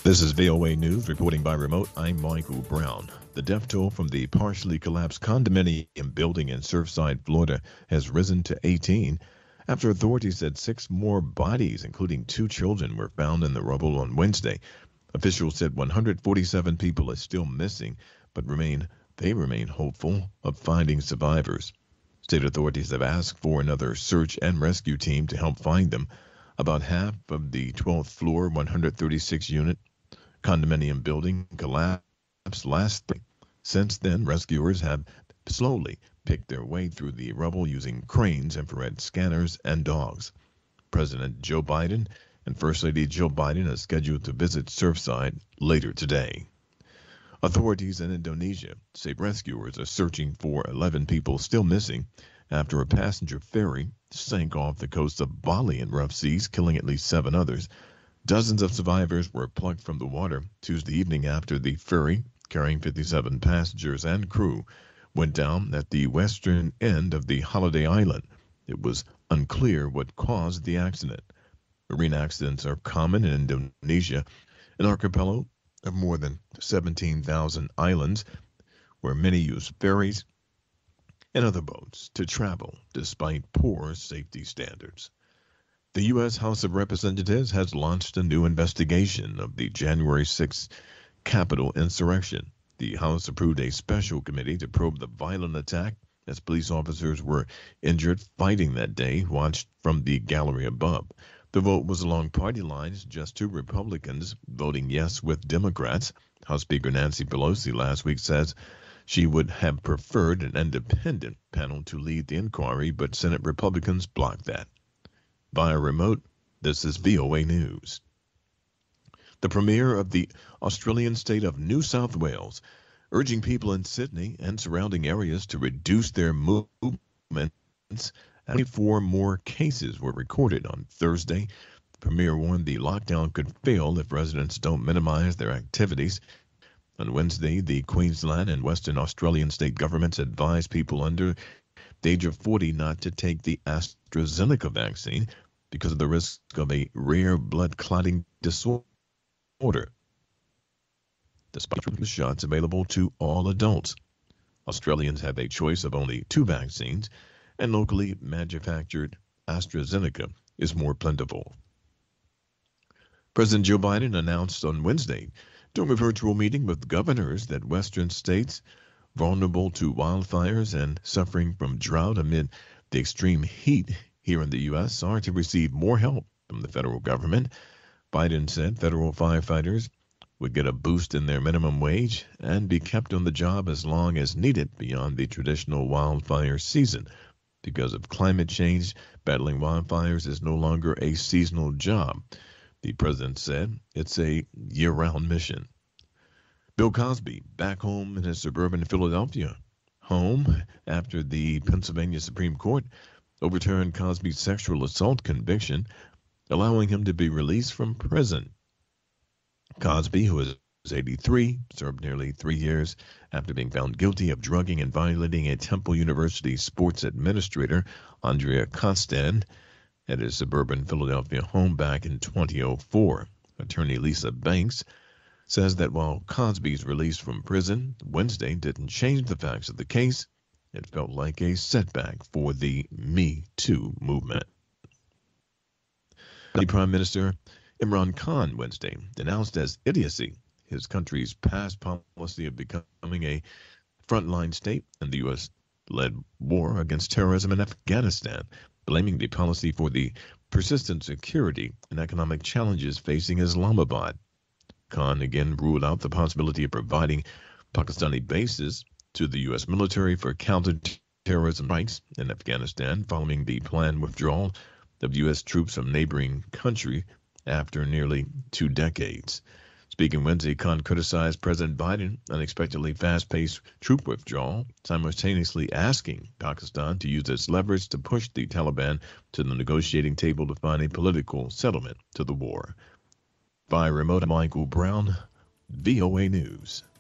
This is VOA News reporting by remote. I'm Michael Brown. The death toll from the partially collapsed condominium building in Surfside, Florida, has risen to 18 after authorities said 6 more bodies, including 2 children, were found in the rubble on Wednesday. Officials said 147 people are still missing, but they remain hopeful of finding survivors. State authorities have asked for another search and rescue team to help find them. About half of the 12th floor, 136-unit condominium building collapsed last spring. Since then, rescuers have slowly picked their way through the rubble using cranes, infrared scanners, and dogs. President Joe Biden and First Lady Jill Biden are scheduled to visit Surfside later today. Authorities in Indonesia say rescuers are searching for 11 people still missing after a passenger ferry sank off the coast of Bali in rough seas, killing at least 7 others. Dozens of survivors were plucked from the water Tuesday evening after the ferry, carrying 57 passengers and crew, went down at the western end of the holiday island. It was unclear what caused the accident. Marine accidents are common in Indonesia, an archipelago of more than 17,000 islands, where many use ferries and other boats to travel despite poor safety standards. The U.S. House of Representatives has launched a new investigation of the January 6th Capitol insurrection. The House approved a special committee to probe the violent attack as police officers were injured fighting that day, watched from the gallery above. The vote was along party lines, just 2 Republicans voting yes with Democrats. House Speaker Nancy Pelosi last week says she would have preferred an independent panel to lead the inquiry, but Senate Republicans blocked that. Via remote, this is VOA News. The Premier of the Australian state of New South Wales urging people in Sydney and surrounding areas to reduce their movements. 24 more cases were recorded on Thursday. The Premier warned the lockdown could fail if residents don't minimize their activities. On Wednesday, the Queensland and Western Australian state governments advised people under the age of 40 not to take the AstraZeneca vaccine because of the risk of a rare blood clotting disorder. Despite the shots available to all adults, Australians have a choice of only 2 vaccines, and locally manufactured AstraZeneca is more plentiful. President Joe Biden announced on Wednesday during a virtual meeting with governors that Western states vulnerable to wildfires and suffering from drought amid the extreme heat here in the U.S. are to receive more help from the federal government. Biden said federal firefighters would get a boost in their minimum wage and be kept on the job as long as needed beyond the traditional wildfire season. Because of climate change, battling wildfires is no longer a seasonal job. The president said it's a year-round mission. Bill Cosby back home in his suburban Philadelphia home after the Pennsylvania Supreme Court overturned Cosby's sexual assault conviction, allowing him to be released from prison. Cosby, who is 83, served nearly 3 years after being found guilty of drugging and violating a Temple University sports administrator, Andrea Constand, at his suburban Philadelphia home back in 2004. Attorney Lisa Banks says that while Cosby's release from prison Wednesday didn't change the facts of the case, it felt like a setback for the Me Too movement. The Prime Minister Imran Khan Wednesday denounced as idiocy his country's past policy of becoming a frontline state in the U.S.-led war against terrorism in Afghanistan, blaming the policy for the persistent security and economic challenges facing Islamabad. Khan again ruled out the possibility of providing Pakistani bases to the U.S. military for counter-terrorism strikes in Afghanistan following the planned withdrawal of U.S. troops from neighboring country after nearly 2 decades. Speaking Wednesday, Khan criticized President Biden's unexpectedly fast-paced troop withdrawal, simultaneously asking Pakistan to use its leverage to push the Taliban to the negotiating table to find a political settlement to the war. Via remote, Michael Brown, VOA News.